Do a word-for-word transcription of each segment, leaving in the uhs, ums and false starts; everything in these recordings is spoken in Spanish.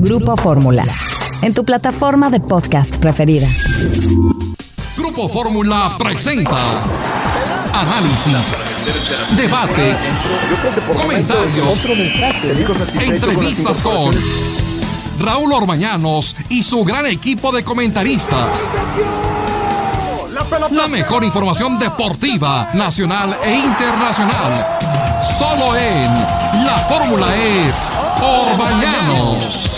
Grupo Fórmula, en tu plataforma de podcast preferida. Grupo Fórmula presenta análisis, debate, comentarios, entrevistas con Raúl Orbañanos y su gran equipo de comentaristas. La mejor información deportiva, nacional e internacional. Solo en La Fórmula es Orbañanos.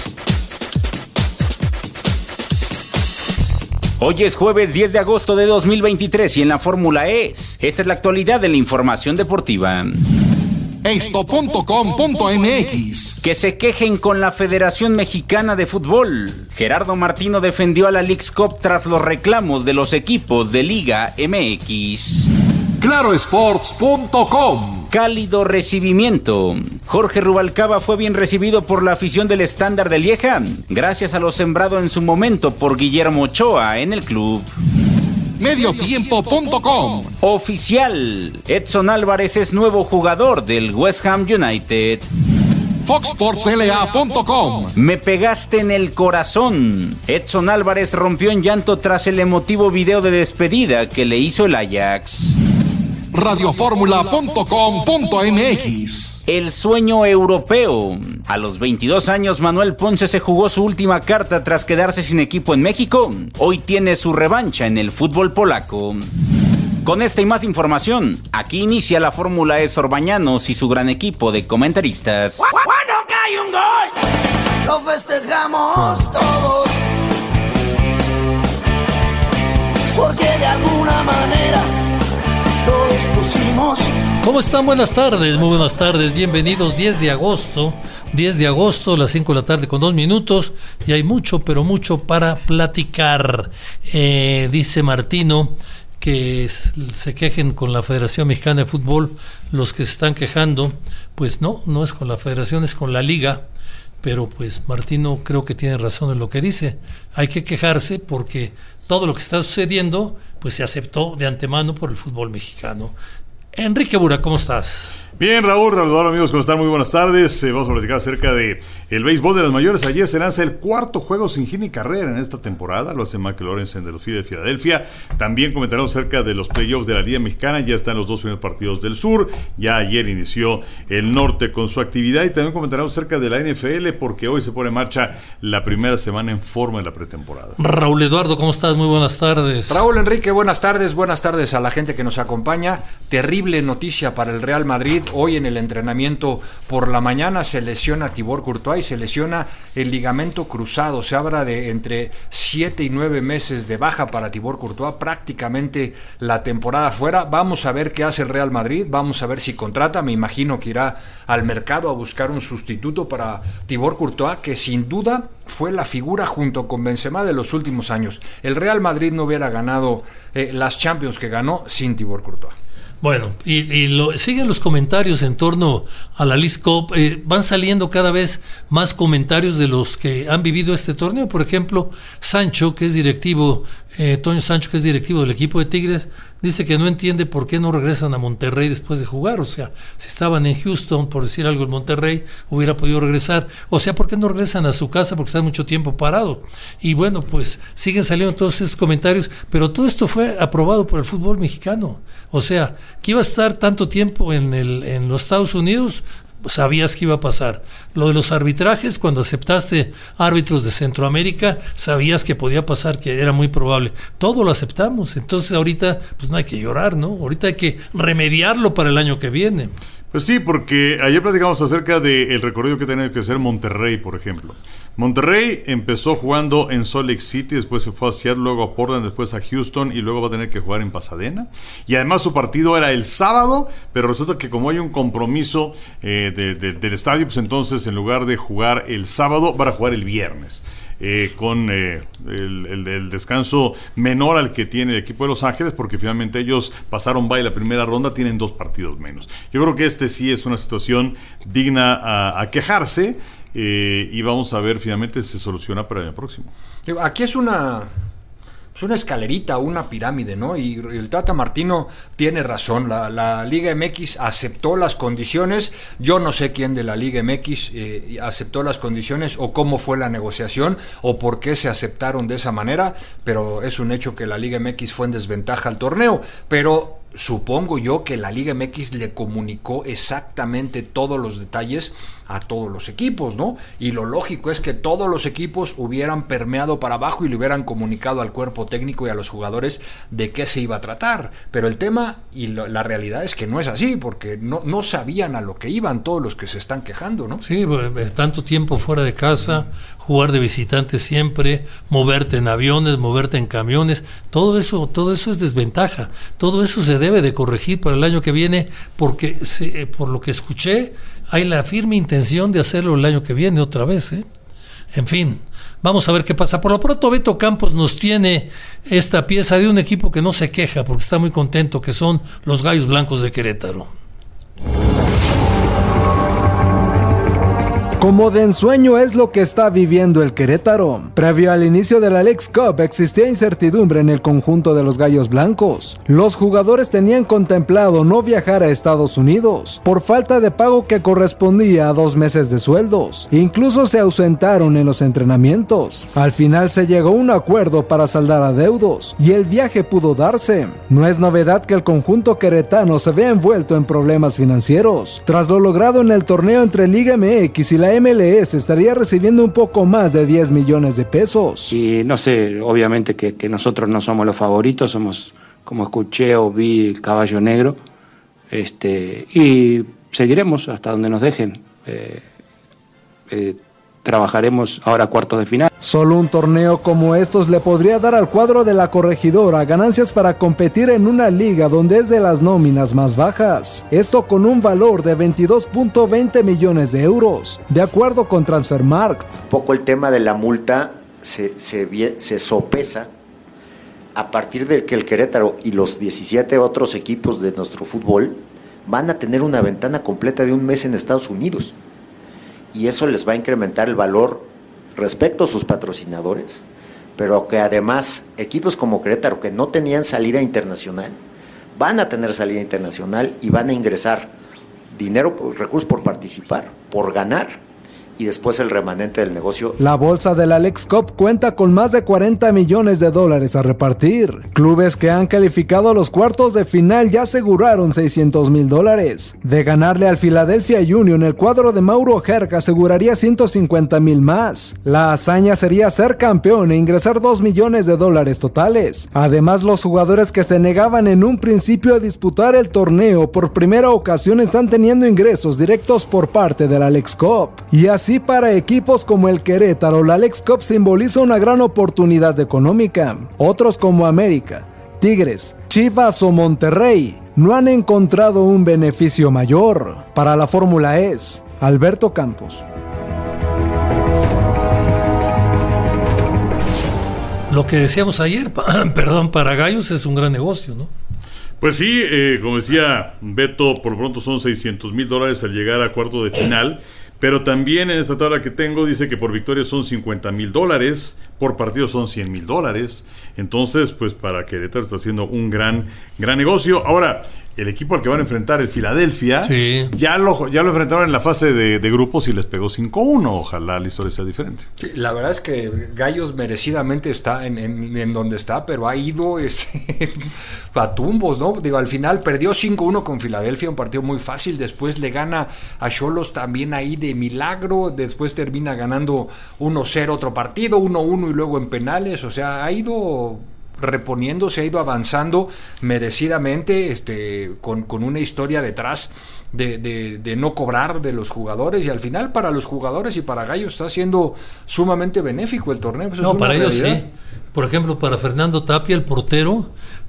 Hoy es jueves diez de agosto de dos mil veintitrés y en La Fórmula es. Esta es la actualidad de la información deportiva. Esto punto com punto m x. Que se quejen con la Federación Mexicana de Fútbol. Gerardo Martino defendió a la Leagues Cup tras los reclamos de los equipos de Liga M X. Claro Sports punto com. Cálido recibimiento. Jorge Rubalcaba fue bien recibido por la afición del Estándar de Lieja, gracias a lo sembrado en su momento por Guillermo Ochoa en el club. Mediotiempo punto com. Oficial. Edson Álvarez es nuevo jugador del West Ham United. Fox Sports L A punto com. Me pegaste en el corazón. Edson Álvarez rompió en llanto tras el emotivo video de despedida que le hizo el Ajax. Radioformula punto com punto m x. El sueño europeo. A los veintidós años, Manuel Ponce se jugó su última carta tras quedarse sin equipo en México. Hoy tiene su revancha en el fútbol polaco. Con esta y más información, aquí inicia La Fórmula es Orbañanos y su gran equipo de comentaristas. Cuando cae un gol, lo festejamos todos, porque de alguna manera todos pusimos. ¿Cómo están? Buenas tardes, muy buenas tardes, bienvenidos. Diez de agosto, diez de agosto, las cinco de la tarde con dos minutos, y hay mucho, pero mucho para platicar. Eh, dice Martino que se quejen con la Federación Mexicana de Fútbol los que se están quejando. Pues no, no es con la Federación, es con la Liga. Pero pues Martino creo que tiene razón en lo que dice. Hay que quejarse porque todo lo que está sucediendo pues se aceptó de antemano por el fútbol mexicano. Enrique Bura, ¿cómo estás? Bien, Raúl, Raúl, amigos, ¿cómo están? Muy buenas tardes. Eh, vamos a platicar acerca de el béisbol de las mayores. Ayer se lanza el cuarto juego sin hit ni carrera en esta temporada. Lo hace Mike Lorenzen de los Phillies de Filadelfia. También comentaremos acerca de los playoffs de la Liga Mexicana. Ya están los dos primeros partidos del sur. Ya ayer inició el norte con su actividad. Y también comentaremos acerca de la N F L porque hoy se pone en marcha la primera semana en forma de la pretemporada. Raúl Eduardo, ¿cómo estás? Muy buenas tardes. Raúl Enrique, buenas tardes. Buenas tardes a la gente que nos acompaña. Terrible noticia para el Real Madrid. Hoy en el entrenamiento por la mañana se lesiona Thibaut Courtois y se lesiona el ligamento cruzado. Se habla de entre siete y nueve meses de baja para Thibaut Courtois, prácticamente la temporada fuera. Vamos a ver qué hace el Real Madrid, vamos a ver si contrata. Me imagino que irá al mercado a buscar un sustituto para Thibaut Courtois, que sin duda fue la figura junto con Benzema de los últimos años. El Real Madrid no hubiera ganado eh, las Champions que ganó sin Thibaut Courtois. Bueno, y, y lo, siguen los comentarios en torno a la Leagues Cup. Eh, van saliendo cada vez más comentarios de los que han vivido este torneo. Por ejemplo, Sancho, que es directivo, eh, Toño Sancho, que es directivo del equipo de Tigres, dice que no entiende por qué no regresan a Monterrey después de jugar. O sea, si estaban en Houston, por decir algo, en Monterrey, hubiera podido regresar. O sea, ¿por qué no regresan a su casa? Porque están mucho tiempo parado. Y bueno, pues siguen saliendo todos esos comentarios, pero todo esto fue aprobado por el fútbol mexicano. O sea, que iba a estar tanto tiempo en, el, en los Estados Unidos, sabías que iba a pasar. Lo de los arbitrajes, cuando aceptaste árbitros de Centroamérica, sabías que podía pasar, que era muy probable. Todo lo aceptamos. Entonces ahorita pues no hay que llorar, ¿no? Ahorita hay que remediarlo para el año que viene. Pues sí, porque ayer platicamos acerca del recorrido que tiene que hacer Monterrey, por ejemplo. Monterrey empezó jugando en Salt Lake City, después se fue a Seattle, luego a Portland, después a Houston y luego va a tener que jugar en Pasadena. Y además su partido era el sábado, pero resulta que como hay un compromiso eh, de, de, del estadio, pues entonces en lugar de jugar el sábado, van a jugar el viernes. Eh, con eh, el, el, el descanso menor al que tiene el equipo de Los Ángeles, porque finalmente ellos pasaron by la primera ronda, tienen dos partidos menos. Yo creo que este sí es una situación digna a, a quejarse, eh, y vamos a ver finalmente si se soluciona para el año próximo. Aquí es una es una escalerita, una pirámide, ¿no? Y el Tata Martino tiene razón, la, la Liga M X aceptó las condiciones, yo no sé quién de la Liga M X eh, aceptó las condiciones o cómo fue la negociación o por qué se aceptaron de esa manera, pero es un hecho que la Liga M X fue en desventaja al torneo, pero supongo yo que la Liga M X le comunicó exactamente todos los detalles a todos los equipos, ¿no? Y lo lógico es que todos los equipos hubieran permeado para abajo y le hubieran comunicado al cuerpo técnico y a los jugadores de qué se iba a tratar. Pero el tema y lo, la realidad es que no es así, porque no, no sabían a lo que iban todos los que se están quejando, ¿no? Sí, pues, tanto tiempo fuera de casa, jugar de visitante siempre, moverte en aviones, moverte en camiones, todo eso, todo eso es desventaja. Todo eso se debe de corregir para el año que viene, porque se, por lo que escuché, hay la firme intención de hacerlo el año que viene otra vez, ¿eh? En fin, vamos a ver qué pasa. Por lo pronto, Beto Campos nos tiene esta pieza de un equipo que no se queja porque está muy contento, que son los Gallos Blancos de Querétaro. Como de ensueño es lo que está viviendo el Querétaro. Previo al inicio de la Leagues Cup existía incertidumbre en el conjunto de los Gallos Blancos. Los jugadores tenían contemplado no viajar a Estados Unidos por falta de pago que correspondía a dos meses de sueldos. Incluso se ausentaron en los entrenamientos. Al final se llegó a un acuerdo para saldar adeudos y el viaje pudo darse. No es novedad que el conjunto queretano se vea envuelto en problemas financieros. Tras lo logrado en el torneo entre Liga M X y la M L S estaría recibiendo un poco más de diez millones de pesos. Y no sé, obviamente que, que nosotros no somos los favoritos, somos, como escuché o vi, el caballo negro, este, y seguiremos hasta donde nos dejen. Eh, eh, trabajaremos ahora cuartos de final. Solo un torneo como estos le podría dar al cuadro de la Corregidora ganancias para competir en una liga donde es de las nóminas más bajas. Esto con un valor de veintidós punto veinte millones de euros, de acuerdo con Transfermarkt. Un poco el tema de la multa se, se, se sopesa a partir de que el Querétaro y los diecisiete otros equipos de nuestro fútbol van a tener una ventana completa de un mes en Estados Unidos. Y eso les va a incrementar el valor respecto a sus patrocinadores, pero que además equipos como Querétaro que no tenían salida internacional van a tener salida internacional y van a ingresar dinero, recursos por participar, por ganar, y después el remanente del negocio. La bolsa de la Leagues Cup cuenta con más de cuarenta millones de dólares a repartir. Clubes que han calificado a los cuartos de final ya aseguraron seiscientos mil dólares. De ganarle al Philadelphia Union, el cuadro de Mauro Herc aseguraría ciento cincuenta mil más. La hazaña sería ser campeón e ingresar dos millones de dólares totales. Además, los jugadores que se negaban en un principio a disputar el torneo por primera ocasión están teniendo ingresos directos por parte de la Leagues Cup. Y así para equipos como el Querétaro, la Leagues Cup simboliza una gran oportunidad económica. Otros como América, Tigres, Chivas o Monterrey no han encontrado un beneficio mayor. Para la Fórmula E S, Alberto Campos. Lo que decíamos ayer, perdón, para Gallos es un gran negocio, ¿no? Pues sí, eh, como decía Beto, por pronto son seiscientos mil dólares al llegar a cuarto de final. Pero también en esta tabla que tengo dice que por victoria son cincuenta mil dólares, por partido son cien mil dólares. Entonces, pues para Querétaro está haciendo un gran, gran negocio. Ahora, el equipo al que van a enfrentar, el Philadelphia, sí. ya, lo, ya lo enfrentaron en la fase de, de grupos y les pegó cinco uno. Ojalá la historia sea diferente. Sí, la verdad es que Gallos merecidamente está en, en, en donde está, pero ha ido este, a tumbos, ¿no? Digo, al final perdió cinco uno con Philadelphia, un partido muy fácil. Después le gana a Xolos también ahí de milagro. Después termina ganando uno cero otro partido, uno uno y luego en penales. O sea, ha ido reponiéndose, ha ido avanzando merecidamente, este, con, con una historia detrás de, de, de no cobrar de los jugadores, y al final para los jugadores y para Gallos está siendo sumamente benéfico el torneo. Eso no, es para realidad. ellos sí. Por ejemplo, para Fernando Tapia, el portero,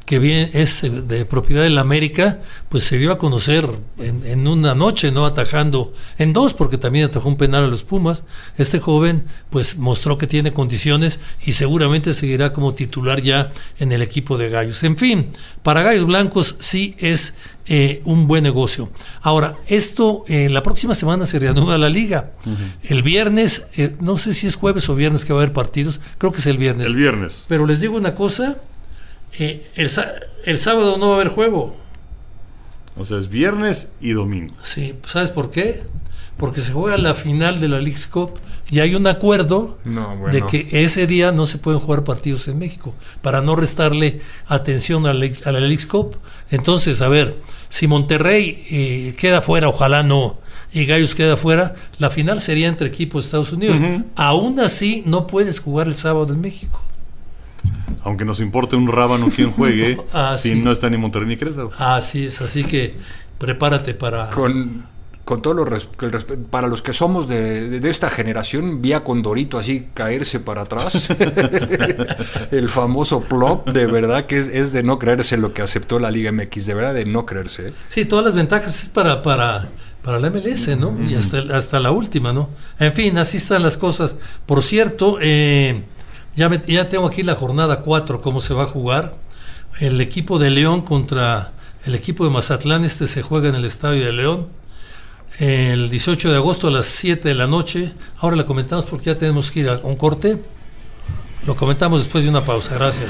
que bien es de propiedad de la América, pues se dio a conocer en, en una noche, ¿no? Atajando, en dos, porque también atajó un penal a los Pumas. Este joven pues mostró que tiene condiciones y seguramente seguirá como titular ya en el equipo de Gallos. En fin, para Gallos Blancos sí es eh, un buen negocio. Ahora, esto, eh, la próxima semana se reanuda la liga. Uh-huh. El viernes, eh, no sé si es jueves o viernes que va a haber partidos, creo que es el viernes. El viernes. Pero les digo una cosa, eh, el, el sábado no va a haber juego. O sea, es viernes y domingo. Sí, ¿sabes por qué? Porque se juega la final de la Leagues Cup y hay un acuerdo no, bueno. de que ese día no se pueden jugar partidos en México para no restarle atención a la, a la Leagues Cup. Entonces, a ver, si Monterrey eh, queda fuera, ojalá no, y Gallos queda fuera, la final sería entre equipos de Estados Unidos. Uh-huh. Aún así, no puedes jugar el sábado en México. Aunque nos importe un rábano quien juegue, ah, si sí. no está ni Monterrey ni Querétaro. Así es, así que prepárate para... Con... Con todo lo res- el respeto, para los que somos de, de, de esta generación, vi a Condorito así caerse para atrás. El famoso plop, de verdad que es, es de no creerse lo que aceptó la Liga M X, de verdad de no creerse. ¿eh? Sí, todas las ventajas es para, para, para la M L S, ¿no? Mm-hmm. Y hasta, hasta la última, ¿no? En fin, así están las cosas. Por cierto, eh, ya, me, ya tengo aquí la jornada cuatro, cómo se va a jugar. El equipo de León contra el equipo de Mazatlán, este se juega en el Estadio de León. El dieciocho de agosto a las siete de la noche. Ahora le comentamos porque ya tenemos que ir a un corte. Lo comentamos después de una pausa. Gracias.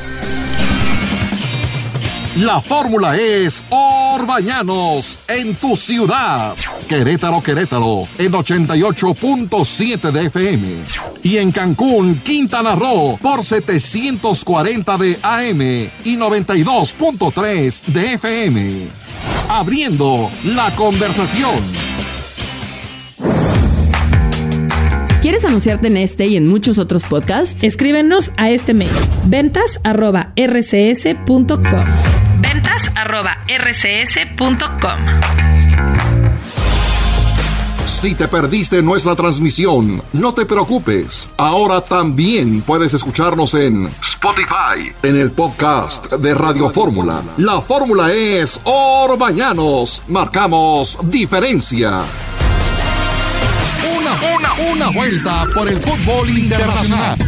La fórmula es Orbañanos en tu ciudad. Querétaro, Querétaro en ochenta y ocho punto siete de F M. Y en Cancún, Quintana Roo por setecientos cuarenta de A M y noventa y dos punto tres de F M. Abriendo la conversación. ¿Quieres anunciarte en este y en muchos otros podcasts? Escríbenos a este mail: ventas arroba r c s punto com. ventas arroba r c s punto com. Si te perdiste nuestra transmisión, no te preocupes. Ahora también puedes escucharnos en Spotify, en el podcast de Radio Fórmula. La fórmula es Orbañanos. Marcamos diferencia. Una, una, una vuelta por el fútbol internacional.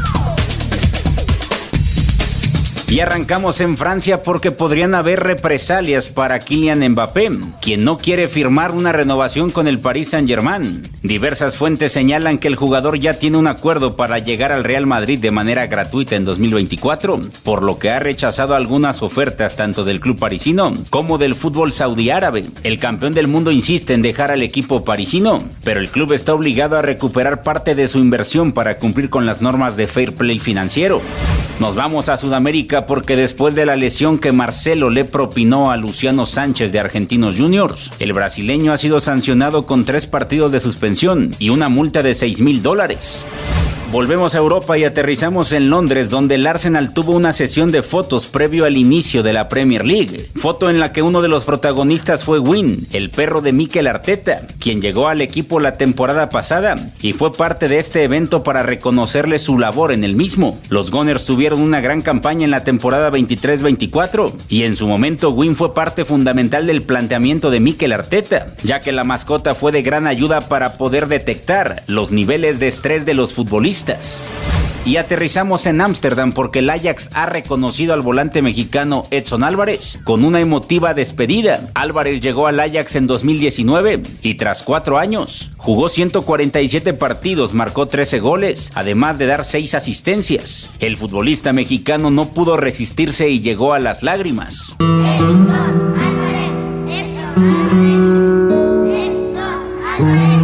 Y arrancamos en Francia porque podrían haber represalias para Kylian Mbappé, quien no quiere firmar una renovación con el Paris Saint-Germain. Diversas fuentes señalan que el jugador ya tiene un acuerdo para llegar al Real Madrid de manera gratuita en dos mil veinticuatro, por lo que ha rechazado algunas ofertas tanto del club parisino como del fútbol saudí árabe. El campeón del mundo insiste en dejar al equipo parisino, pero el club está obligado a recuperar parte de su inversión para cumplir con las normas de fair play financiero. Nos vamos a Sudamérica porque después de la lesión que Marcelo le propinó a Luciano Sánchez de Argentinos Juniors, el brasileño ha sido sancionado con tres partidos de suspensión y una multa de seis mil dólares. Volvemos a Europa y aterrizamos en Londres, donde el Arsenal tuvo una sesión de fotos previo al inicio de la Premier League. Foto en la que uno de los protagonistas fue Win, el perro de Mikel Arteta, quien llegó al equipo la temporada pasada y fue parte de este evento para reconocerle su labor en el mismo. Los Gunners tuvieron una gran campaña en la temporada veintitrés veinticuatro y en su momento Win fue parte fundamental del planteamiento de Mikel Arteta, ya que la mascota fue de gran ayuda para poder detectar los niveles de estrés de los futbolistas. Y aterrizamos en Ámsterdam porque el Ajax ha reconocido al volante mexicano Edson Álvarez con una emotiva despedida. Álvarez llegó al Ajax en dos mil diecinueve y tras cuatro años jugó ciento cuarenta y siete partidos, marcó trece goles, además de dar seis asistencias. El futbolista mexicano no pudo resistirse y llegó a las lágrimas. Edson Álvarez, Edson Álvarez, Edson Álvarez.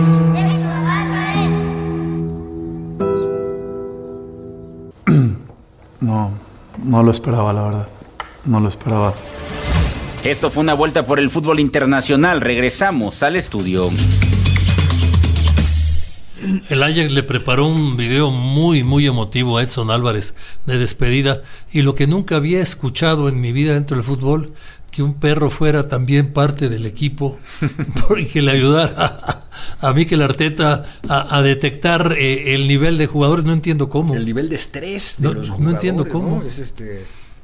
No, no lo esperaba, la verdad. No lo esperaba. Esto fue una vuelta por el fútbol internacional. Regresamos al estudio. El Ajax le preparó un video muy, muy emotivo a Edson Álvarez de despedida. Y lo que nunca había escuchado en mi vida dentro del fútbol, que un perro fuera también parte del equipo y que le ayudara a, a Mikel Arteta a, a detectar eh, el nivel de jugadores. No entiendo cómo. El nivel de estrés de no, los jugadores. No entiendo cómo. ¿no? Es este...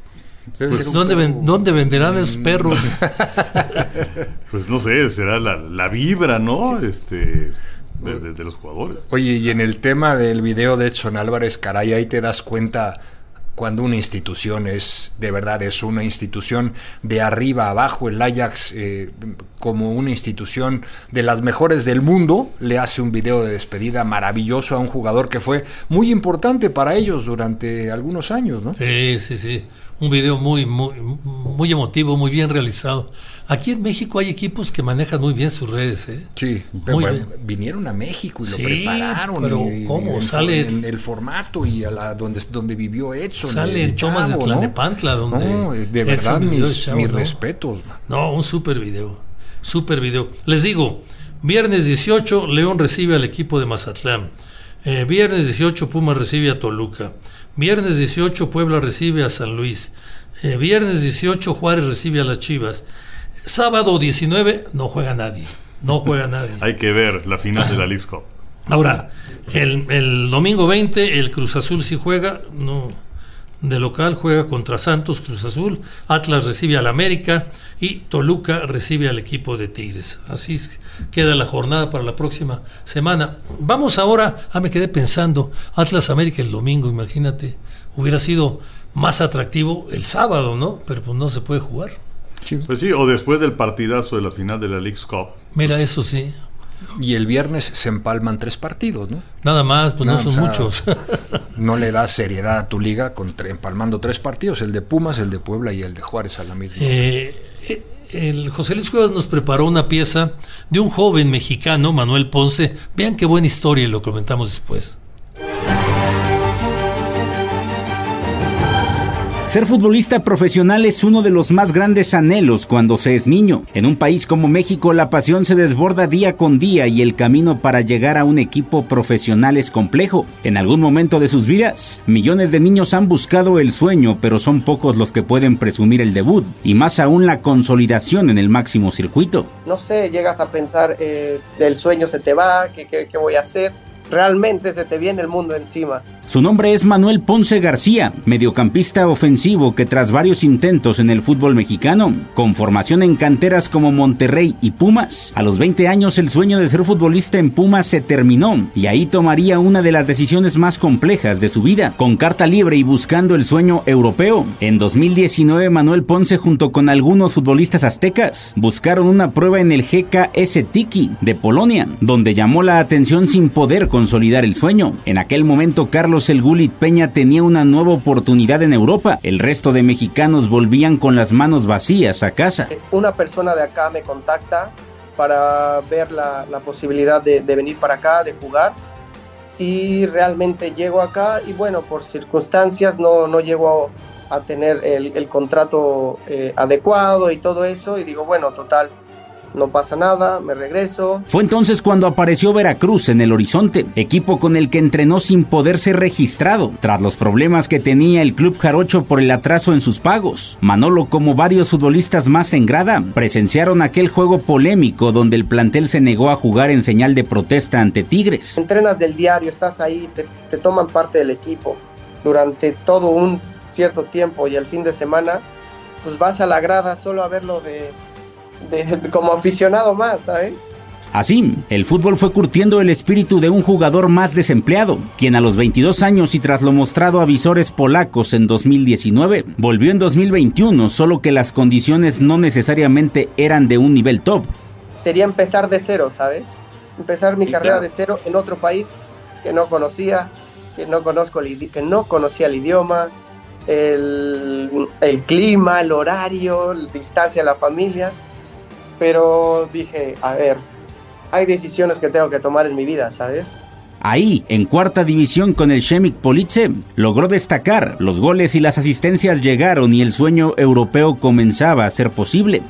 Pues, ¿dónde, ven, ¿Dónde venderán esos perros? Pues no sé, será la, la vibra, ¿no? Este... De, de, de los jugadores. Oye, y en el tema del video de Edson Álvarez, caray, ahí te das cuenta cuando una institución es, de verdad, es una institución de arriba a abajo. El Ajax, eh, como una institución de las mejores del mundo, le hace un video de despedida maravilloso a un jugador que fue muy importante para ellos durante algunos años, ¿no? Sí, sí, sí. Un video muy, muy, muy emotivo, muy bien realizado. Aquí en México hay equipos que manejan muy bien sus redes, ¿eh? Sí, muy bueno, bien. Vinieron a México y sí, lo prepararon. Pero y, ¿cómo? En, sale en el formato y a la donde, donde vivió Edson. Sale en tomas de Tlalnepantla, donde no, de verdad, mis, chavo, mis ¿no? respetos. Man. No, un súper video, súper video. Les digo, viernes dieciocho, León recibe al equipo de Mazatlán. Eh, viernes dieciocho, Pumas recibe a Toluca. Viernes dieciocho, Puebla recibe a San Luis. Eh, viernes dieciocho, Juárez recibe a las Chivas. Sábado diecinueve, no juega nadie. No juega nadie. Hay que ver la final de la Leagues Cup. Ahora, el, el domingo veinte, el Cruz Azul sí juega. No, de local juega contra Santos, Cruz Azul. Atlas recibe al América y Toluca recibe al equipo de Tigres. Así queda la jornada para la próxima semana. Vamos ahora, ah, me quedé pensando, Atlas América el domingo, imagínate, hubiera sido más atractivo el sábado, ¿no? Pero pues no se puede jugar. Sí. Pues sí, o después del partidazo de la final de la Leagues Cup. Mira, eso sí. Y el viernes se empalman tres partidos, ¿no? Nada más, pues no, no son o sea, muchos. No le das seriedad a tu liga con tre- empalmando tres partidos, el de Pumas, el de Puebla y el de Juárez a la misma. Eh, el José Luis Cuevas nos preparó una pieza de un joven mexicano, Manuel Ponce. Vean qué buena historia y lo comentamos después. Ser futbolista profesional es uno de los más grandes anhelos cuando se es niño. En un país como México, la pasión se desborda día con día y el camino para llegar a un equipo profesional es complejo. En algún momento de sus vidas, millones de niños han buscado el sueño, pero son pocos los que pueden presumir el debut, y más aún la consolidación en el máximo circuito. No sé, llegas a pensar, eh, del sueño se te va, ¿qué, qué, qué voy a hacer? Realmente se te viene el mundo encima. Su nombre es Manuel Ponce García, mediocampista ofensivo que tras varios intentos en el fútbol mexicano, con formación en canteras como Monterrey y Pumas, a los veinte años el sueño de ser futbolista en Pumas se terminó y ahí tomaría una de las decisiones más complejas de su vida, con carta libre y buscando el sueño europeo. En dos mil diecinueve, Manuel Ponce junto con algunos futbolistas aztecas buscaron una prueba en el G K S Tiki de Polonia, donde llamó la atención sin poder consolidar el sueño. En aquel momento, Carlos El Gulit Peña tenía una nueva oportunidad en Europa. El resto de mexicanos volvían con las manos vacías a casa. Una persona de acá me contacta para ver la, la posibilidad de, de venir para acá, de jugar, y realmente llego acá y bueno, por circunstancias no, no llego a, a tener el, el contrato eh, adecuado y todo eso, y digo, bueno, total, no pasa nada, me regreso. Fue entonces cuando apareció Veracruz en el horizonte, equipo con el que entrenó sin poder ser registrado, tras los problemas que tenía el club jarocho por el atraso en sus pagos. Manolo, como varios futbolistas más en grada, presenciaron aquel juego polémico donde el plantel se negó a jugar en señal de protesta ante Tigres. Entrenas del diario, estás ahí, te, te toman parte del equipo durante todo un cierto tiempo y el fin de semana, pues vas a la grada solo a verlo de... De, de, como aficionado más, ¿sabes? Así, el fútbol fue curtiendo el espíritu de un jugador más desempleado, quien a los veintidós años y tras lo mostrado a visores polacos en dos mil diecinueve, volvió en dos mil veintiuno, solo que las condiciones no necesariamente eran de un nivel top. Sería empezar de cero, ¿sabes? Empezar mi sí, carrera claro. de cero en otro país que no conocía, que no, conozco el, que no conocía el idioma, el, el clima, el horario, la distancia de la familia. Pero dije, a ver, hay decisiones que tengo que tomar en mi vida, ¿sabes? Ahí, en cuarta división con el Chemik Police, logró destacar, los goles y las asistencias llegaron y el sueño europeo comenzaba a ser posible.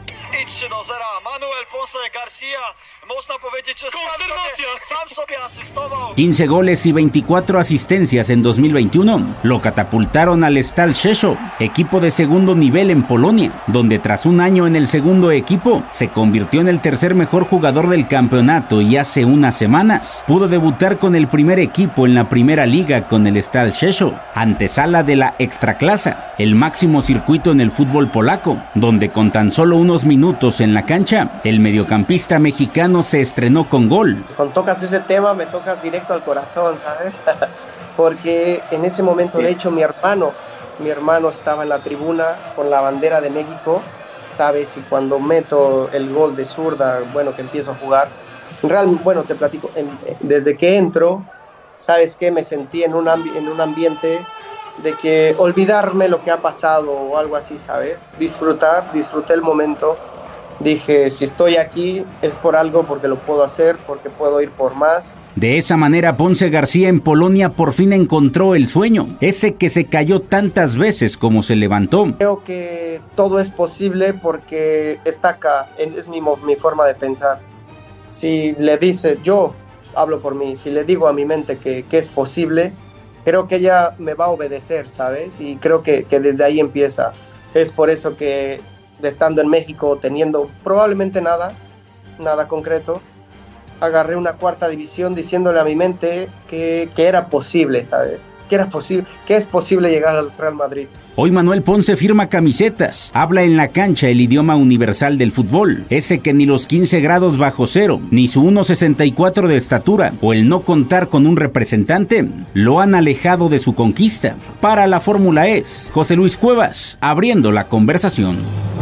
quince goles y veinticuatro asistencias en dos mil veintiuno lo catapultaron al Stal Rzeszów, equipo de segundo nivel en Polonia, donde tras un año en el segundo equipo se convirtió en el tercer mejor jugador del campeonato y hace unas semanas pudo debutar con el primer equipo en la primera liga con el Stal Rzeszów, antesala de la Ekstraklasa. el máximo circuito en el fútbol polaco, donde con tan solo unos minutos en la cancha, el mediocampista mexicano se estrenó con gol. Cuando tocas ese tema me tocas directo al corazón, ¿sabes? Porque en ese momento, de hecho, mi hermano, mi hermano estaba en la tribuna con la bandera de México, ¿sabes? Y cuando meto el gol de zurda, bueno, que empiezo a jugar, realmente, bueno, te platico, en, desde que entro, ¿sabes qué? Me sentí en un, ambi- en un ambiente de que olvidarme lo que ha pasado o algo así, ¿sabes? Disfrutar, disfruté el momento. Dije, si estoy aquí es por algo, porque lo puedo hacer, porque puedo ir por más. De esa manera, Ponce García en Polonia por fin encontró el sueño, ese que se cayó tantas veces como se levantó. Creo que todo es posible porque está acá, es mi, mi forma de pensar. Si le dice, yo hablo por mí, si le digo a mi mente que, que es posible, creo que ella me va a obedecer, ¿sabes? Y creo que, que desde ahí empieza. Es por eso que estando en México, teniendo probablemente nada, nada concreto, agarré una cuarta división diciéndole a mi mente que, que era posible, ¿sabes? Que era posible, que es posible llegar al Real Madrid. Hoy Manuel Ponce firma camisetas, habla en la cancha el idioma universal del fútbol, ese que ni los quince grados bajo cero, ni su uno sesenta y cuatro de estatura, o el no contar con un representante, lo han alejado de su conquista. Para la Fórmula E, José Luis Cuevas, abriendo la conversación.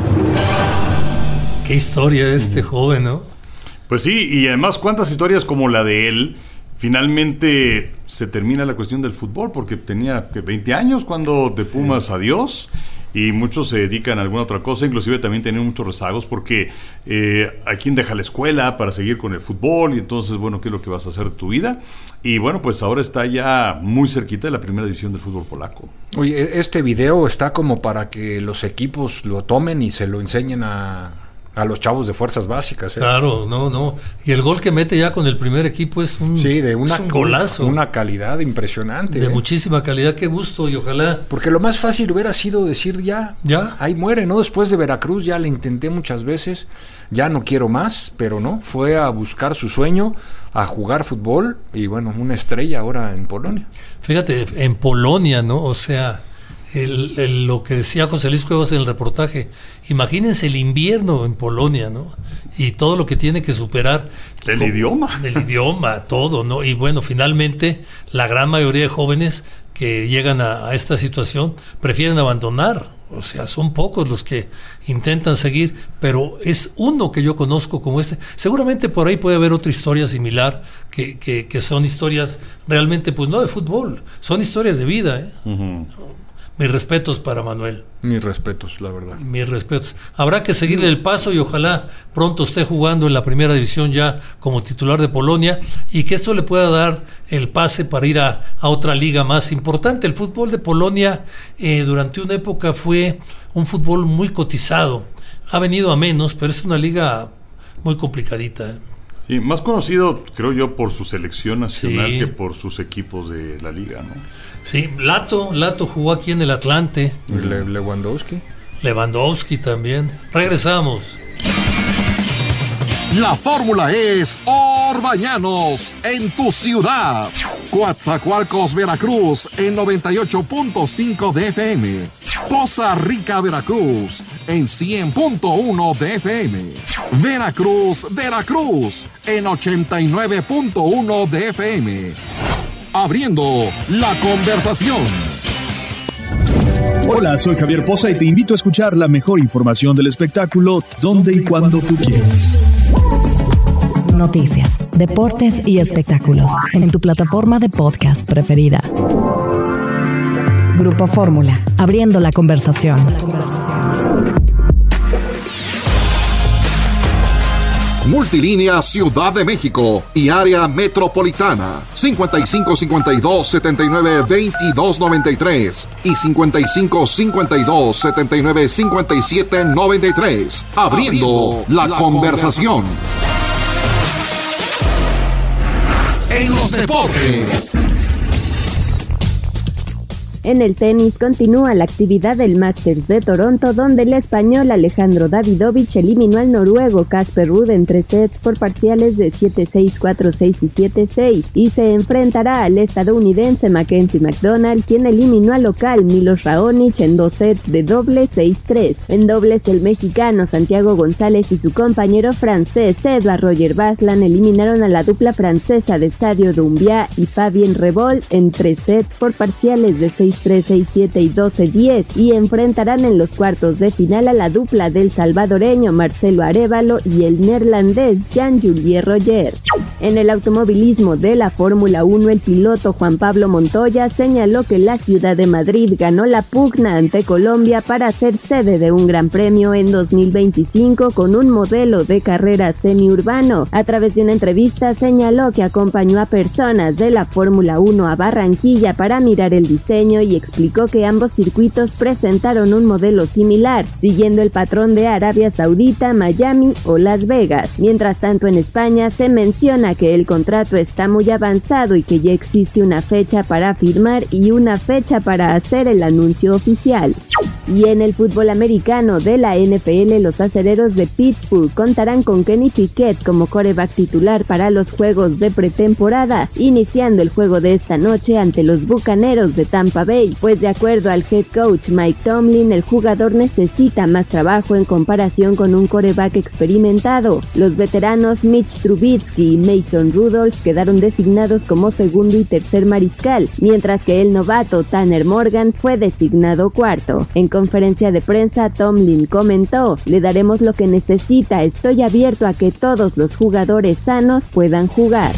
Qué historia este joven, ¿no? Pues sí, y además cuántas historias como la de él, finalmente se termina la cuestión del fútbol, porque tenía veinte años cuando de Pumas sí. Adiós, y muchos se dedican a alguna otra cosa, inclusive también tienen muchos rezagos, porque eh, hay quien deja la escuela para seguir con el fútbol, y entonces, bueno, ¿qué es lo que vas a hacer de tu vida? Y bueno, pues ahora está ya muy cerquita de la primera división del fútbol polaco. Oye, este video está como para que los equipos lo tomen y se lo enseñen a... a los chavos de fuerzas básicas, ¿eh? Claro, no, no. Y el gol que mete ya con el primer equipo es un, sí, de una, es un golazo. Una calidad impresionante. De ¿eh? muchísima calidad, qué gusto, y ojalá. Porque lo más fácil hubiera sido decir ya, ya, ahí muere, ¿no? Después de Veracruz ya le intenté muchas veces, ya no quiero más, pero no, fue a buscar su sueño, a jugar fútbol, y bueno, una estrella ahora en Polonia. Fíjate, en Polonia, ¿no? O sea... El, el, lo que decía José Luis Cuevas en el reportaje, imagínense el invierno en Polonia, ¿no? Y todo lo que tiene que superar. El como, idioma. El idioma, todo, ¿no? Y bueno, finalmente la gran mayoría de jóvenes que llegan a, a esta situación prefieren abandonar. O sea, son pocos los que intentan seguir, pero es uno que yo conozco como este. Seguramente por ahí puede haber otra historia similar, que, que, que son historias realmente, pues no de fútbol, son historias de vida, ¿eh? Uh-huh. Mis respetos para Manuel. Mis respetos, la verdad. Mis respetos. Habrá que seguirle el paso y ojalá pronto esté jugando en la primera división ya como titular de Polonia y que esto le pueda dar el pase para ir a, a otra liga más importante. El fútbol de Polonia eh, durante una época fue un fútbol muy cotizado. Ha venido a menos, pero es una liga muy complicadita, ¿eh? Sí, más conocido, creo yo, por su selección nacional sí. que por sus equipos de la liga, ¿no? Sí, Lato, Lato jugó aquí en el Atlante. Le- Lewandowski. Lewandowski también. Regresamos. La fórmula es Orbañanos en tu ciudad. Coatzacoalcos, Veracruz en noventa y ocho punto cinco de F M. Poza Rica, Veracruz en cien punto uno de F M. Veracruz, Veracruz en ochenta y nueve punto uno de F M. Abriendo la conversación. Hola, soy Javier Poza y te invito a escuchar la mejor información del espectáculo donde y cuando tú quieras. Noticias, deportes y espectáculos en tu plataforma de podcast preferida. Grupo Fórmula, abriendo la conversación. Multilínea Ciudad de México y área metropolitana cincuenta y cinco cincuenta y dos setenta y nueve veintidós noventa y tres y cincuenta y cinco cincuenta y dos setenta y nueve cincuenta y siete noventa y tres. Abriendo la, la conversación. En los deportes. En el tenis continúa la actividad del Masters de Toronto, donde el español Alejandro Davidovich eliminó al noruego Casper Ruud en tres sets por parciales de siete seis, cuatro seis y siete seis, y se enfrentará al estadounidense Mackenzie McDonald, quien eliminó al local Milos Raonic en dos sets de doble seis tres. En dobles, el mexicano Santiago González y su compañero francés Edouard Roger Baslan eliminaron a la dupla francesa de Sadio Doumbia y Fabien Rebol en tres sets por parciales de seis tres, seis siete y doce diez, y enfrentarán en los cuartos de final a la dupla del salvadoreño Marcelo Arévalo y el neerlandés Jean-Julier Royer. En el automovilismo de la Fórmula uno, el piloto Juan Pablo Montoya señaló que la ciudad de Madrid ganó la pugna ante Colombia para ser sede de un gran premio en dos mil veinticinco con un modelo de carrera semiurbano. A través de una entrevista señaló que acompañó a personas de la Fórmula uno a Barranquilla para mirar el diseño y explicó que ambos circuitos presentaron un modelo similar, siguiendo el patrón de Arabia Saudita, Miami o Las Vegas. Mientras tanto, en España se menciona que el contrato está muy avanzado y que ya existe una fecha para firmar y una fecha para hacer el anuncio oficial. Y en el fútbol americano de la N F L, los acereros de Pittsburgh contarán con Kenny Pickett como quarterback titular para los juegos de pretemporada, iniciando el juego de esta noche ante los Bucaneros de Tampa Bay, pues de acuerdo al head coach Mike Tomlin, el jugador necesita más trabajo en comparación con un quarterback experimentado. Los veteranos Mitch Trubisky y Mason Rudolph quedaron designados como segundo y tercer mariscal, mientras que el novato Tanner Morgan fue designado cuarto. En conferencia de prensa, Tomlin comentó: "Le daremos lo que necesita, estoy abierto a que todos los jugadores sanos puedan jugar".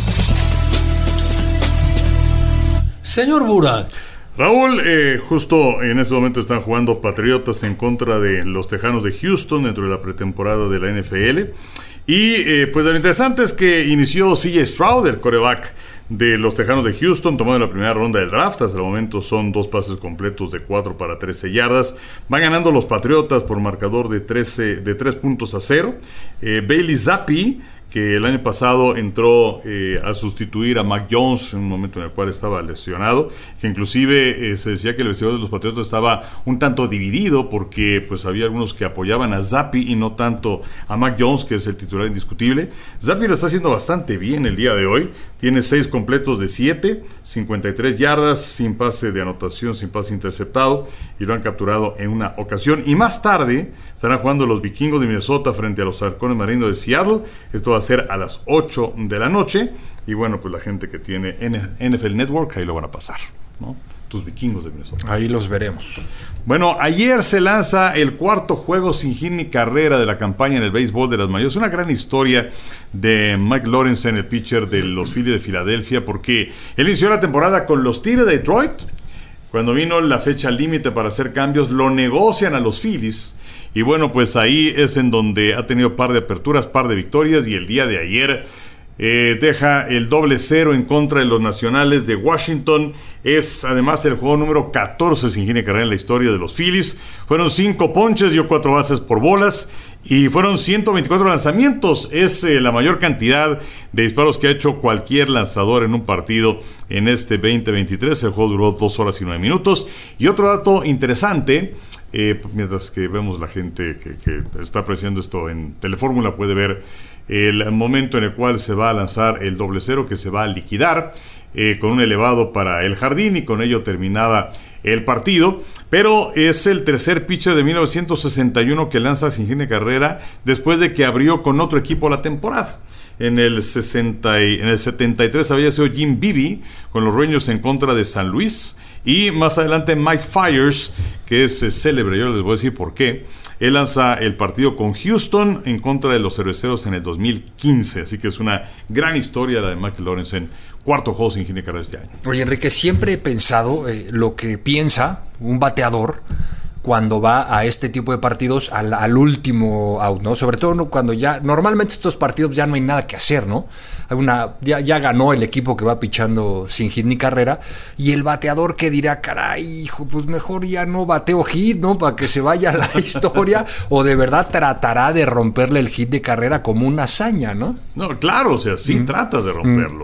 Señor Burak. Raúl, eh, justo en este momento están jugando Patriotas en contra de los Tejanos de Houston dentro de la pretemporada de la N F L. Y eh, pues lo interesante es que inició C J Stroud, el quarterback de los Tejanos de Houston, tomando la primera ronda del draft. Hasta el momento son dos pases completos de cuatro para trece yardas. Van ganando los Patriotas por marcador de trece, de tres puntos a cero. Eh, Bailey Zappi, que el año pasado entró eh, a sustituir a Mac Jones en un momento en el cual estaba lesionado, que inclusive eh, se decía que el vestidor de los Patriotas estaba un tanto dividido porque pues había algunos que apoyaban a Zappi y no tanto a Mac Jones, que es el titular indiscutible. Zappi lo está haciendo bastante bien el día de hoy, tiene seis completos de siete, cincuenta y tres yardas, sin pase de anotación, sin pase interceptado, y lo han capturado en una ocasión. Y más tarde estarán jugando los Vikingos de Minnesota frente a los Halcones Marinos de Seattle. Esto va a ser a las ocho de la noche, y bueno, pues la gente que tiene N F L Network ahí lo van a pasar, ¿no? Tus Vikingos de Minnesota. Ahí los veremos. Bueno, ayer se lanza el cuarto juego sin hit ni carrera de la campaña en el béisbol de las mayores. Una gran historia de Mike Lorenzen, el pitcher de los Phillies de Filadelfia, porque él inició la temporada con los Tigres de Detroit. Cuando vino la fecha límite para hacer cambios, lo negocian a los Phillies. Y bueno, pues ahí es en donde ha tenido par de aperturas, par de victorias, y el día de ayer eh, deja el doble cero en contra de los Nacionales de Washington. Es además el juego número catorce sin hit ni carrera en la historia de los Phillies. Fueron cinco ponches, dio cuatro bases por bolas y fueron ciento veinticuatro lanzamientos. Es eh, la mayor cantidad de disparos que ha hecho cualquier lanzador en un partido en este veinte veintitrés. El juego duró dos horas y nueve minutos. Y otro dato interesante, Eh, mientras que vemos la gente que, que está apreciando esto en Telefórmula, puede ver el momento en el cual se va a lanzar el doble cero, que se va a liquidar eh, con un elevado para el jardín, y con ello terminaba el partido. Pero es el tercer pitcher de mil novecientos sesenta y uno que lanza sin hit ni carrera después de que abrió con otro equipo la temporada. En el, sesenta y, en el setenta y tres había sido Jim Beebe con los Rangers en contra de San Luis. Y más adelante Mike Fiers, que es eh, célebre, yo les voy a decir por qué. Él lanza el partido con Houston en contra de los Cerveceros en el dos mil quince. Así que es una gran historia la de Mike Lorenzen. Cuarto juego sin hit ni carrera este año. Oye, Enrique, siempre he pensado eh, lo que piensa un bateador cuando va a este tipo de partidos al, al último out, ¿no? Sobre todo, ¿no?, cuando ya, normalmente estos partidos ya no hay nada que hacer, ¿no? Hay una, ya, ya ganó el equipo que va pichando sin hit ni carrera, y el bateador que dirá, caray, hijo, pues mejor ya no bateo hit, ¿no? Para que se vaya la historia, o de verdad tratará de romperle el hit de carrera como una hazaña, ¿no? No, claro, o sea, sí mm. tratas de romperlo. Mm.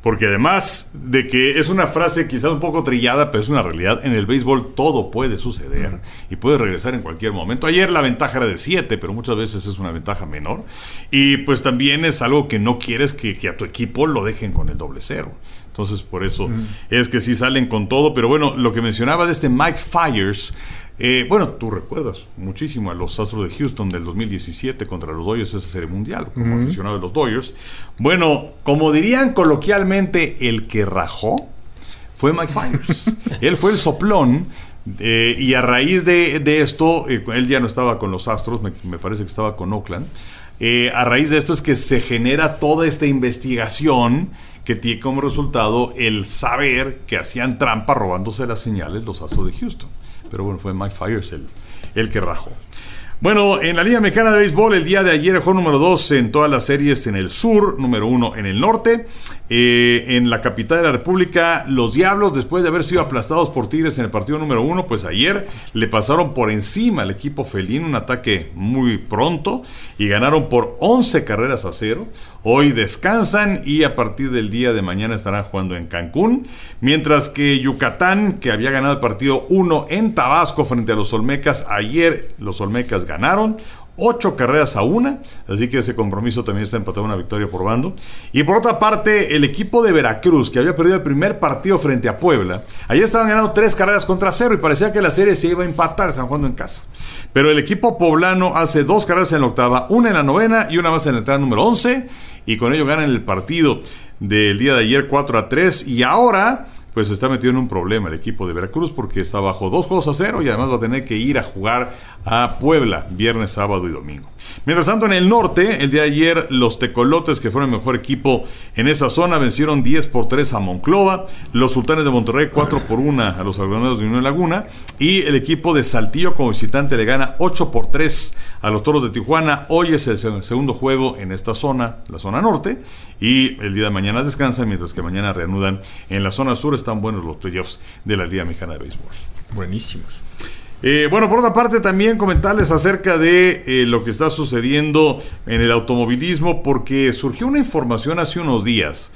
porque además de que es una frase quizás un poco trillada, pero es una realidad, en el béisbol todo puede suceder y puede regresar en cualquier momento. Ayer la ventaja era de siete, pero muchas veces es una ventaja menor, y pues también es algo que no quieres que, que a tu equipo lo dejen con el doble cero. Entonces por eso mm. es que sí salen con todo. Pero bueno, lo que mencionaba de este Mike Fiers, eh, bueno, tú recuerdas muchísimo a los Astros de Houston del dos mil diecisiete contra los Dodgers, esa serie mundial, como mm. aficionado de los Dodgers. Bueno, como dirían coloquialmente, el que rajó fue Mike Fiers. Él fue el soplón. Eh, y a raíz de, de esto, eh, él ya no estaba con los Astros, me, me parece que estaba con Oakland. Eh, a raíz de esto es que se genera toda esta investigación que tiene como resultado el saber que hacían trampa robándose las señales los Astros de Houston. Pero bueno, fue Mike Fiers el, el que rajó. Bueno, en la Liga Mexicana de Béisbol, el día de ayer, el juego número dos en todas las series en el sur, número uno en el norte. Eh, en la capital de la República, los Diablos, después de haber sido aplastados por Tigres en el partido número uno, pues ayer le pasaron por encima al equipo felino, un ataque muy pronto, y ganaron por once carreras a cero. Hoy descansan y a partir del día de mañana estarán jugando en Cancún, mientras que Yucatán, que había ganado el partido uno en Tabasco frente a los Olmecas, ayer los Olmecas ganaron ocho carreras a una, así que ese compromiso también está empatado, una victoria por bando. Y por otra parte, el equipo de Veracruz, que había perdido el primer partido frente a Puebla, ayer estaban ganando tres carreras contra cero y parecía que la serie se iba a empatar, estaban jugando en casa. Pero el equipo poblano hace dos carreras en la octava, una en la novena y una más en la entrada número once, y con ello ganan el partido del día de ayer cuatro a tres, y ahora pues está metido en un problema el equipo de Veracruz, porque está bajo dos juegos a cero y además va a tener que ir a jugar a Puebla viernes, sábado y domingo. Mientras tanto, en el norte, el día de ayer, los Tecolotes, que fueron el mejor equipo en esa zona, vencieron diez por tres a Monclova, los Sultanes de Monterrey cuatro por uno a los Algodoneros de Unión Laguna, y el equipo de Saltillo como visitante le gana ocho por tres a los Toros de Tijuana. Hoy es el segundo juego en esta zona, la zona norte, y el día de mañana descansan, mientras que mañana reanudan en la zona sur. Están buenos los playoffs de la Liga Mexicana de Béisbol. Buenísimos. Eh, bueno, por otra parte, también comentarles acerca de eh, lo que está sucediendo en el automovilismo, porque surgió una información hace unos días,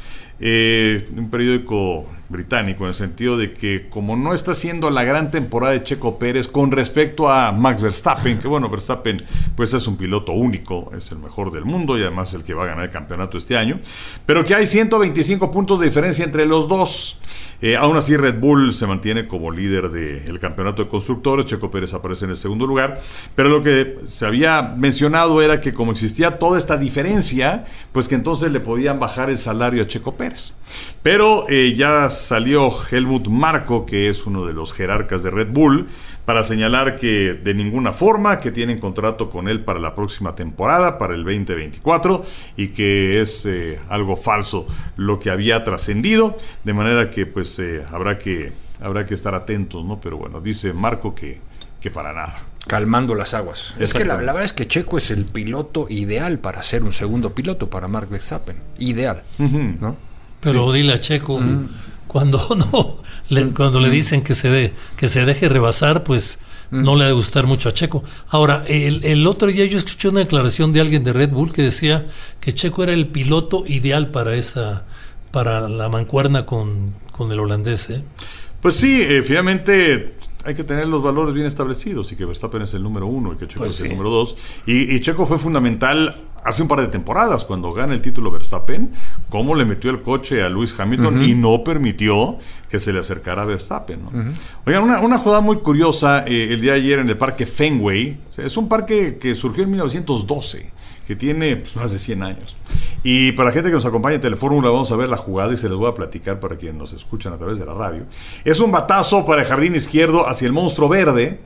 eh, un periódico británico, en el sentido de que como no está siendo la gran temporada de Checo Pérez con respecto a Max Verstappen, que bueno, Verstappen pues es un piloto único, es el mejor del mundo y además el que va a ganar el campeonato este año, pero que hay ciento veinticinco puntos de diferencia entre los dos. Eh, aún así, Red Bull se mantiene como líder del campeonato de constructores, Checo Pérez aparece en el segundo lugar, pero lo que se había mencionado era que como existía toda esta diferencia, pues que entonces le podían bajar el salario a Checo Pérez. Pero eh, ya salió Helmut Marko, que es uno de los jerarcas de Red Bull, para señalar que de ninguna forma, que tienen contrato con él para la próxima temporada, para el veinte veinticuatro, y que es eh, algo falso lo que había trascendido, de manera que pues eh, habrá que habrá que estar atentos, ¿no? Pero bueno, dice Marko que, que para nada. Calmando las aguas. Es que la, la verdad es que Checo es el piloto ideal para ser un segundo piloto para Max Verstappen. Ideal, uh-huh. ¿no? Pero sí. Dile a Checo, uh-huh. cuando no le, cuando uh-huh. le dicen que se de, que se deje rebasar, pues uh-huh. no le ha de gustar mucho a Checo. Ahora, el, el otro día yo escuché una declaración de alguien de Red Bull que decía que Checo era el piloto ideal para esa para la mancuerna con, con el holandés, ¿eh? Pues sí, eh, finalmente hay que tener los valores bien establecidos, y que Verstappen es el número uno y que Checo pues es sí. el número dos, y, y Checo fue fundamental hace un par de temporadas cuando gana el título Verstappen, cómo le metió el coche a Lewis Hamilton uh-huh. y no permitió que se le acercara a Verstappen, ¿no? Uh-huh. Oigan, una, una jugada muy curiosa eh, el día de ayer en el parque Fenway. O sea, es un parque que surgió en mil novecientos doce, que tiene pues, más de cien años. Y para la gente que nos acompaña en Telefórmula, vamos a ver la jugada y se les voy a platicar para quienes nos escuchan a través de la radio. Es un batazo para el jardín izquierdo hacia el monstruo verde,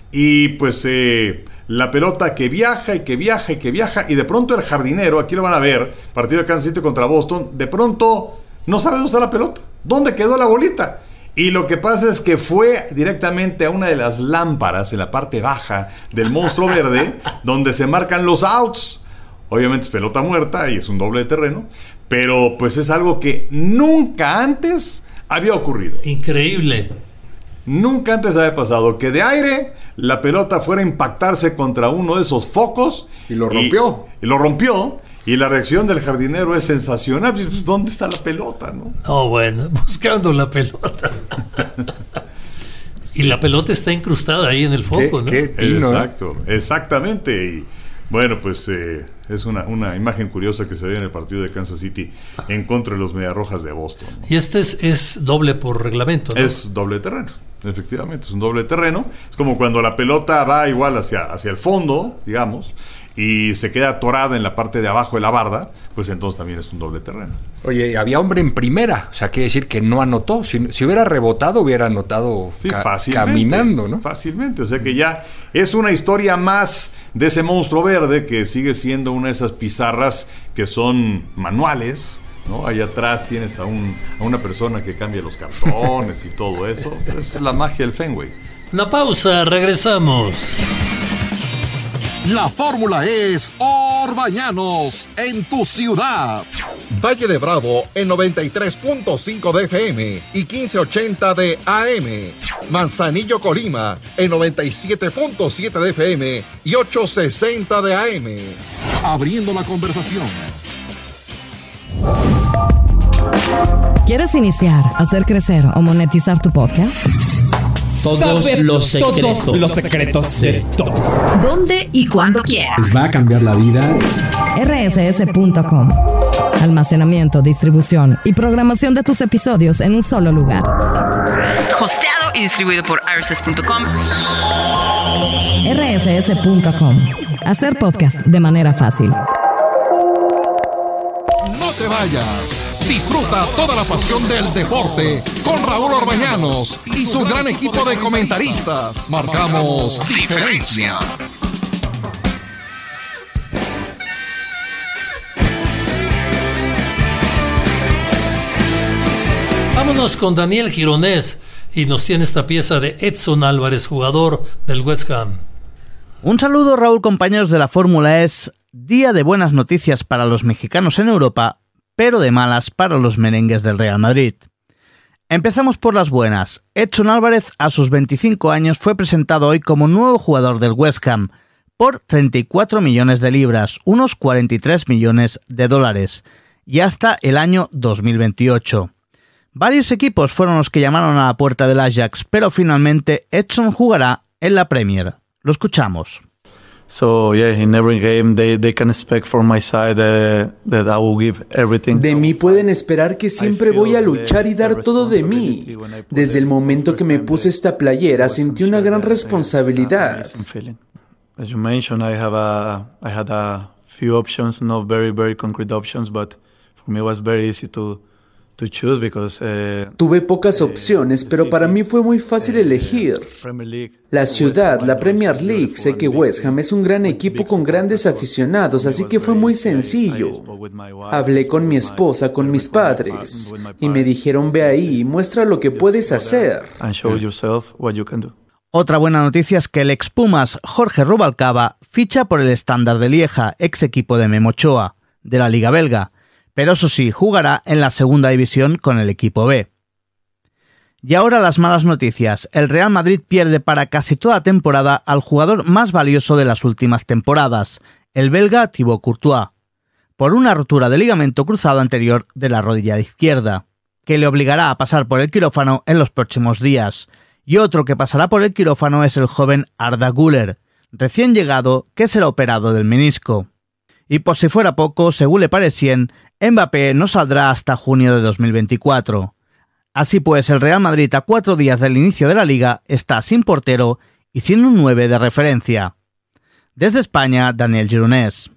y pues eh, la pelota que viaja y que viaja y que viaja, y de pronto el jardinero, aquí lo van a ver, partido de Kansas City contra Boston, de pronto no sabe dónde está la pelota, dónde quedó la bolita. Y lo que pasa es que fue directamente a una de las lámparas en la parte baja del monstruo verde, donde se marcan los outs. Obviamente es pelota muerta y es un doble de terreno, pero pues es algo que nunca antes había ocurrido. Increíble. Nunca antes había pasado que de aire la pelota fuera a impactarse contra uno de esos focos. Y lo rompió. Y, y lo rompió. Y la reacción del jardinero es sensacional. Pues, ¿dónde está la pelota, no? No, bueno, buscando la pelota. Sí. Y la pelota está incrustada ahí en el foco, ¿no? Qué tino, exacto, ¿eh? Exactamente. Y bueno, pues eh, es una, una imagen curiosa que se ve en el partido de Kansas City en contra de los Mediarrojas de Boston, ¿no? Y este es, es doble por reglamento, ¿no? Es doble terreno, efectivamente, es un doble terreno. Es como cuando la pelota va igual hacia, hacia el fondo, digamos, y se queda atorada en la parte de abajo de la barda, pues entonces también es un doble terreno. Oye, había hombre en primera, o sea, quiere decir que no anotó. Si, si hubiera rebotado, hubiera anotado sí, ca- fácilmente, caminando, ¿no? Fácilmente, o sea que ya es una historia más de ese monstruo verde que sigue siendo una de esas pizarras que son manuales, ¿no? Allá atrás tienes a, un, a una persona que cambia los cartones y todo eso. Es la magia del Fenway. Una pausa, regresamos. La fórmula es Orbañanos en tu ciudad. Valle de Bravo en noventa y tres punto cinco de F M y quince ochenta de A M. Manzanillo, Colima en noventa y siete punto siete de F M y ochocientos sesenta de A M. Abriendo la conversación. ¿Quieres iniciar, hacer crecer o monetizar tu podcast? Todos Saber los secretos. Todos los secretos de todos. ¿Dónde y cuándo quieras? Les va a cambiar la vida. R S S punto com. Almacenamiento, distribución y programación de tus episodios en un solo lugar. Hosteado y distribuido por R S S punto com. R S S punto com. Hacer podcast de manera fácil. No te vayas. Disfruta toda la pasión del deporte con Raúl Orbañanos y su gran equipo de comentaristas. Marcamos diferencia. Vámonos con Daniel Gironés y nos tiene esta pieza de Edson Álvarez, jugador del West Ham. Un saludo, Raúl, compañeros de la Fórmula. Es día de buenas noticias para los mexicanos en Europa, pero de malas para los merengues del Real Madrid. Empezamos por las buenas. Edson Álvarez, a sus veinticinco años, fue presentado hoy como nuevo jugador del West Ham por treinta y cuatro millones de libras, unos cuarenta y tres millones de dólares, y hasta el año dos mil veintiocho. Varios equipos fueron los que llamaron a la puerta del Ajax, pero finalmente Edson jugará en la Premier. Lo escuchamos. So yeah, in every game they, they can expect from my side uh, that I will give everything. De mí pueden esperar que siempre voy a luchar y dar todo de mí. Desde el momento que me puse esta playera sentí una gran responsabilidad. As you mentioned, I have a I had a few options, not very very concrete options, but for me it was very easy to to choose because uh, Tuve pocas opciones, pero para mí fue muy fácil elegir. La ciudad, la Premier League, sé que West Ham es un gran equipo con grandes aficionados, así que fue muy sencillo. Hablé con mi esposa, con mis padres, y me dijeron, ve ahí y muestra lo que puedes hacer. and show yourself what you can do. Otra buena noticia es que el ex Pumas Jorge Rubalcaba ficha por el Standard de Lieja, ex equipo de Memo Ochoa, de la Liga Belga, pero eso sí, jugará en la segunda división con el equipo B. Y ahora las malas noticias. El Real Madrid pierde para casi toda temporada al jugador más valioso de las últimas temporadas, el belga Thibaut Courtois, por una rotura de ligamento cruzado anterior de la rodilla izquierda, que le obligará a pasar por el quirófano en los próximos días. Y otro que pasará por el quirófano es el joven Arda Güler, recién llegado, que será operado del menisco. Y por si fuera poco, según Le Parisien, Mbappé no saldrá hasta junio de dos mil veinticuatro. Así pues, el Real Madrid, a cuatro días del inicio de la Liga, está sin portero y sin un nueve de referencia. Desde España, Daniel Gironés.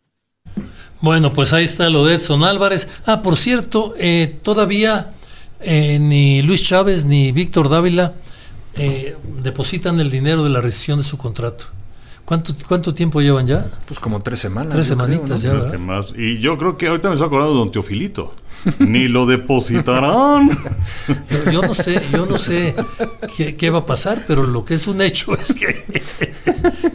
Bueno, pues ahí está lo de Edson Álvarez. Ah, por cierto, eh, todavía eh, ni Luis Chávez ni Víctor Dávila eh, depositan el dinero de la rescisión de su contrato. ¿Cuánto, ¿Cuánto tiempo llevan ya? Pues como tres semanas. Tres semanitas creo, ¿no? ya, Es que más. Y yo creo que ahorita me estoy acordando de don Teofilito. Ni lo depositarán. Yo, yo no sé, yo no sé qué, qué va a pasar, pero lo que es un hecho es que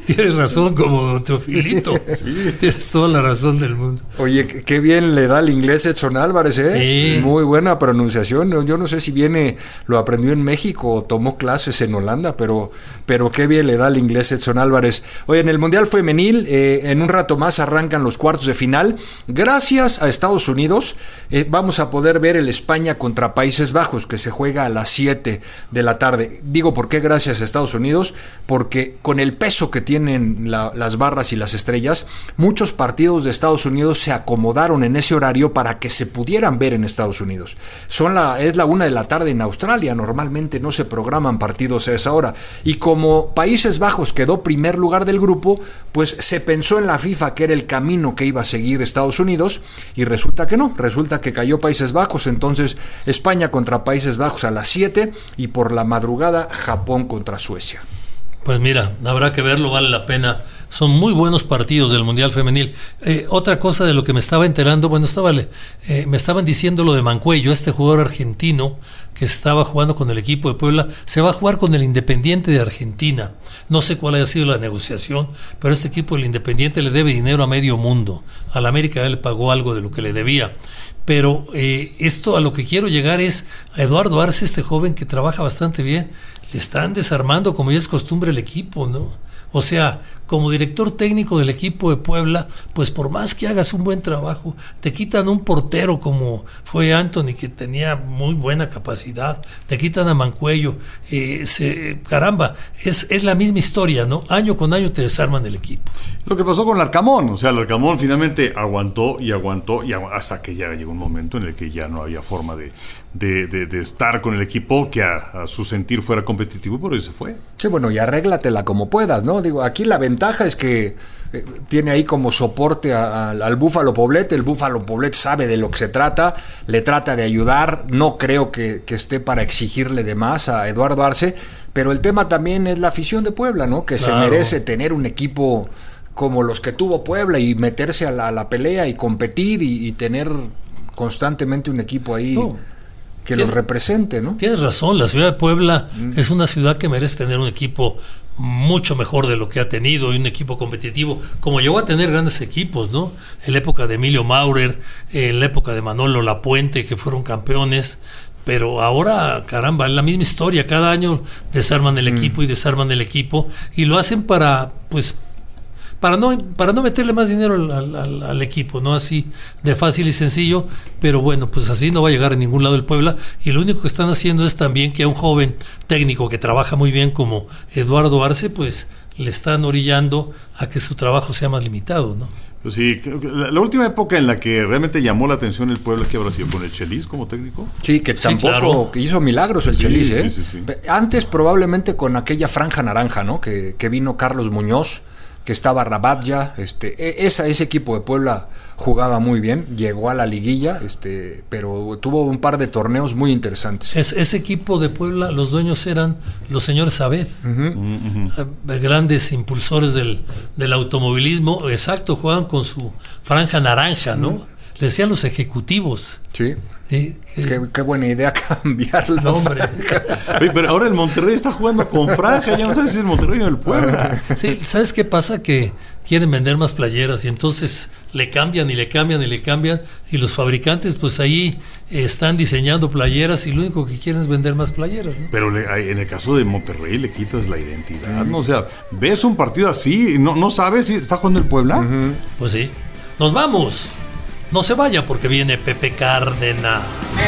tienes razón como Teofilito. Sí. Tienes toda la razón del mundo. Oye, qué bien le da el inglés Edson Álvarez, ¿eh? Sí. Muy buena pronunciación. Yo no sé si viene, lo aprendió en México o tomó clases en Holanda, pero, pero qué bien le da el inglés Edson Álvarez. Oye, en el Mundial Femenil, eh, en un rato más arrancan los cuartos de final. Gracias a Estados Unidos, eh, vamos a poder ver el España contra Países Bajos, que se juega a las siete de la tarde. Digo, ¿por qué gracias a Estados Unidos? Porque con el peso que tienen la, las barras y las estrellas, muchos partidos de Estados Unidos se acomodaron en ese horario para que se pudieran ver en Estados Unidos. Son la, es la una de la tarde en Australia, normalmente no se programan partidos a esa hora. Y como Países Bajos quedó primer lugar del grupo, pues se pensó en la FIFA que era el camino que iba a seguir Estados Unidos, y resulta que no, resulta que cayó Países Bajos. Entonces España contra Países Bajos a las siete, y por la madrugada Japón contra Suecia. Pues mira, habrá que verlo, vale la pena. Son muy buenos partidos del Mundial Femenil. Eh, otra cosa de lo que me estaba enterando, bueno, estaba, eh, me estaban diciendo lo de Mancuello, este jugador argentino que estaba jugando con el equipo de Puebla, se va a jugar con el Independiente de Argentina. No sé cuál haya sido la negociación, pero este equipo, el Independiente, le debe dinero a medio mundo. A la América ya le pagó algo de lo que le debía. Pero eh, esto a lo que quiero llegar es a Eduardo Arce, este joven que trabaja bastante bien. Le están desarmando, como ya es costumbre, el equipo, ¿no? O sea, como director técnico del equipo de Puebla, pues por más que hagas un buen trabajo, te quitan un portero como fue Anthony, que tenía muy buena capacidad, te quitan a Mancuello, eh, se, caramba, es, es la misma historia, ¿no? Año con año te desarman el equipo. Lo que pasó con Larcamón, o sea, Larcamón finalmente aguantó y aguantó, y agu- hasta que ya llegó un momento en el que ya no había forma de, de, de, de estar con el equipo que a, a su sentir fuera competitivo, y por eso se fue. Sí, bueno, y arréglatela como puedas, ¿no? Digo, aquí la ventaja es que eh, tiene ahí como soporte a, a, al Búfalo Poblete. El Búfalo Poblete sabe de lo que se trata, le trata de ayudar. No creo que, que esté para exigirle de más a Eduardo Arce, pero el tema también es la afición de Puebla, ¿no? Que claro, se merece tener un equipo como los que tuvo Puebla y meterse a la, a la pelea y competir y, y tener constantemente un equipo ahí no, que los represente, ¿no? Tienes razón, la ciudad de Puebla mm. es una ciudad que merece tener un equipo mucho mejor de lo que ha tenido, y un equipo competitivo, como llegó a tener grandes equipos, ¿no? En la época de Emilio Maurer, en la época de Manolo Lapuente, que fueron campeones. Pero ahora, caramba, es la misma historia. Cada año desarman el equipo mm. y desarman el equipo, y lo hacen para, pues, para no para no meterle más dinero al, al, al equipo, no así de fácil y sencillo. Pero bueno, pues así no va a llegar a ningún lado el Puebla, y lo único que están haciendo es también que a un joven técnico que trabaja muy bien como Eduardo Arce, pues le están orillando a que su trabajo sea más limitado, ¿no? Pues sí, la, la última época en la que realmente llamó la atención el Puebla, ¿qué habrá sido? ¿Con el Chelis como técnico? Sí, que tampoco, sí, claro, que hizo milagros el sí, Chelis, ¿eh? Sí, sí, sí. Antes probablemente con aquella franja naranja, ¿no? Que, que vino Carlos Muñoz, que estaba Rabadja, este, esa, ese equipo de Puebla jugaba muy bien, llegó a la liguilla, este, pero tuvo un par de torneos muy interesantes. Es, ese equipo de Puebla, los dueños eran los señores Sabed, uh-huh. uh-huh. grandes impulsores del, del automovilismo, exacto, jugaban con su franja naranja, ¿no? Uh-huh. Le decían los ejecutivos. Sí. Sí, que... qué, qué buena idea cambiar la nombre. Oye, pero ahora el Monterrey está jugando con franja, ya no sabes si es el Monterrey o el Puebla. Sí, ¿sabes qué pasa? Que quieren vender más playeras y entonces le cambian y le cambian y le cambian, y los fabricantes pues ahí eh, están diseñando playeras y lo único que quieren es vender más playeras, ¿no? Pero le, en el caso de Monterrey le quitas la identidad, ¿no? O sea, ves un partido así y no, no sabes si está jugando el Puebla. Uh-huh. Pues sí. ¡Nos vamos! No se vaya porque viene Pepe Cárdenas.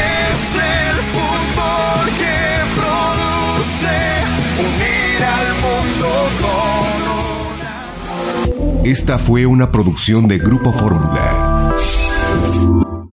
Es el fútbol que produce unir al mundo con una... Esta fue una producción de Grupo Fórmula.